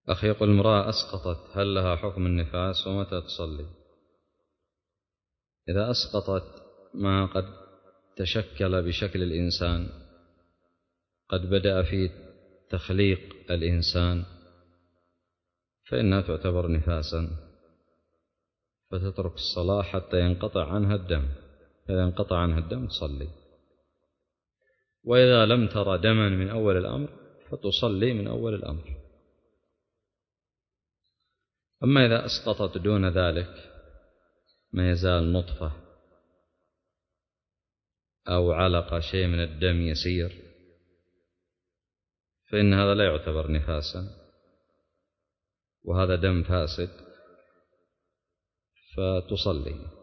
أخي يقول امرأة أسقطت هل لها حكم النفاس ومتى تصلي؟ إذا أسقطت ما قد تشكل بشكل الإنسان، قد بدأ في تخليق الإنسان، فإنها تعتبر نفاسا، فتترك الصلاة حتى ينقطع عنها الدم، فإذا انقطع عنها الدم تصلي، وإذا لم ترى دما من أول الأمر فتصلي من أول الأمر. أما إذا أسقطت دون ذلك ما يزال نطفة أو علقة شيء من الدم يسير، فإن هذا لا يعتبر نفاسا، وهذا دم فاسد، فتصلي.